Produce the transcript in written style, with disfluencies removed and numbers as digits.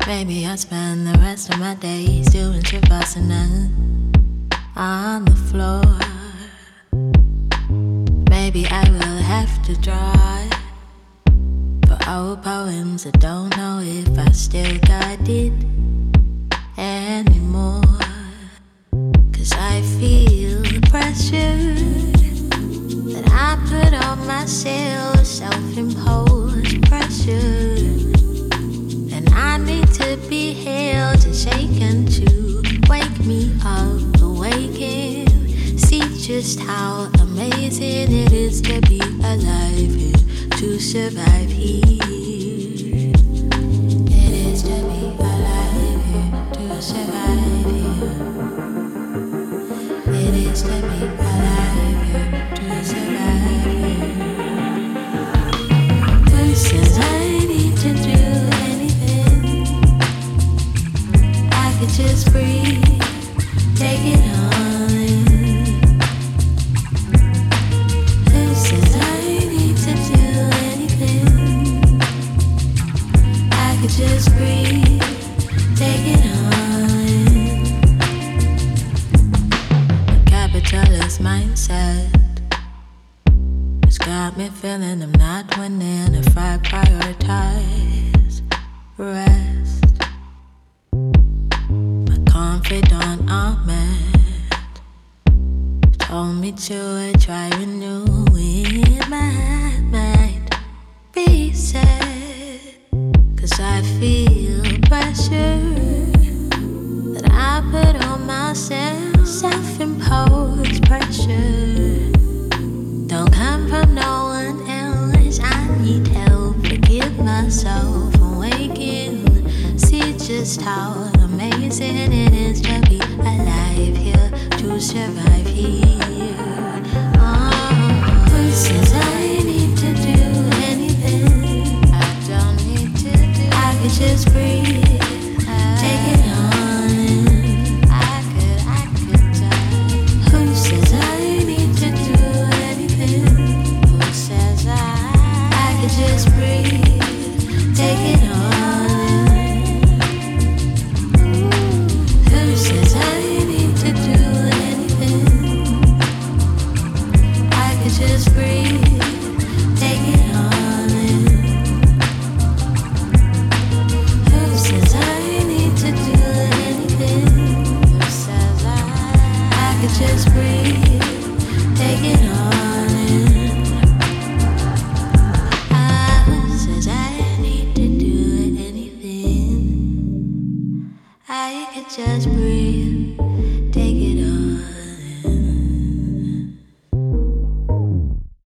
Maybe I'll spend the rest of my days doing Shavasana on the floor. Maybe I will have to draw for old poems. I don't know if I still got it anymore. 'Cause I feel the pressure that I put on myself, self-imposed pressure. And I need to be held and shaken to wake me up, awaken. See just how amazing it is to be alive here, to survive here. It is to be alive here, to survive here. It is to be alive here, to survive here. Who says I need to do anything? I could just breathe, take it on. Who says I need to do anything? I could just breathe, take it on. The capitalist mindset has got me feeling I'm not winning if I prioritize rest. My confidant Ahmed told me to try renewing my mind, reset. 'Cause I feel pressure that I put on myself, self-imposed pressure. Don't come from no one else, I need help, forgive myself, awaken. See just how amazing it is to be alive here, to survive here. Who says I need to do anything? I don't need to do. I could just breathe, take it on. I could die. Who says I need to do anything? Who says I could just breathe, take it on. Who says I need to do anything? I could just breathe, take it on. Who says I need to do anything? Who says I could just breathe, take it on. Who says I need to do anything? I could just breathe.